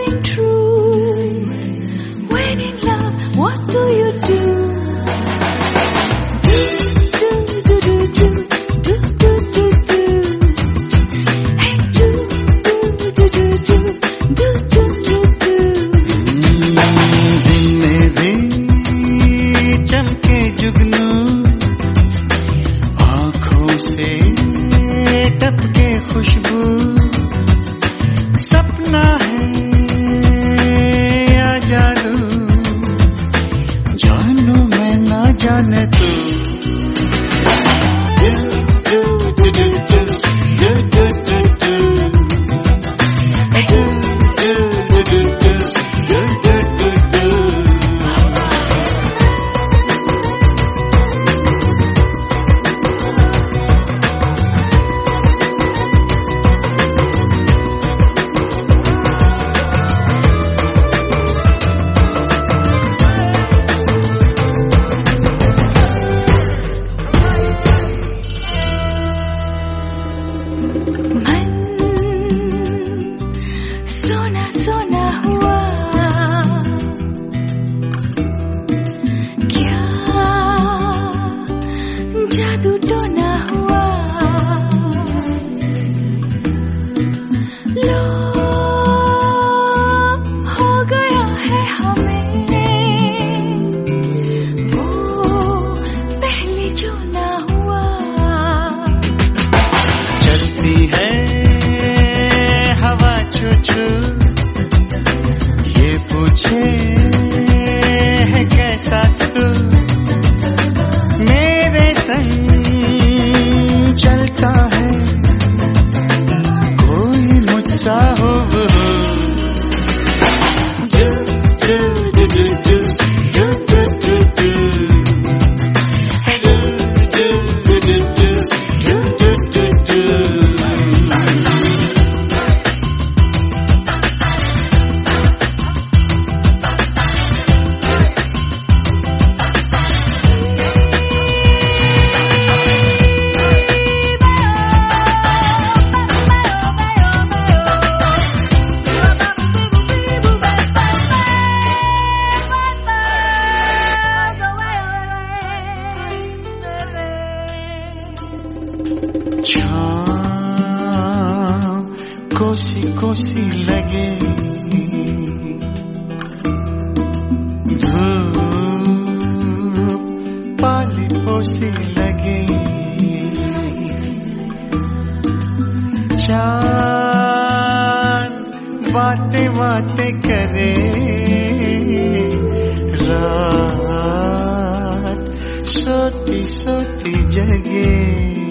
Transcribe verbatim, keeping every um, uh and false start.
loving true. When in love, what do you do? टपके खुशबू सपना है या जादू, जानू मैं ना जाने तू। सोना सोना हुआ क्या जादू टोना हुआ, लो हो गया है हमें वो पहले जो ना हुआ। चलती है हवा छू छू, ये पूछे है कैसा तू, मेरे संग चलता है कोई मुझसा हो वो। जो जो जो जो जो जो जो जो जो है जो जो जो जो जो जो जो जो। छाँव कोसी कोसी लगे, धूप पाली पोसी लगे, चाँद बातें बातें करे, रात सोती सोती जगे।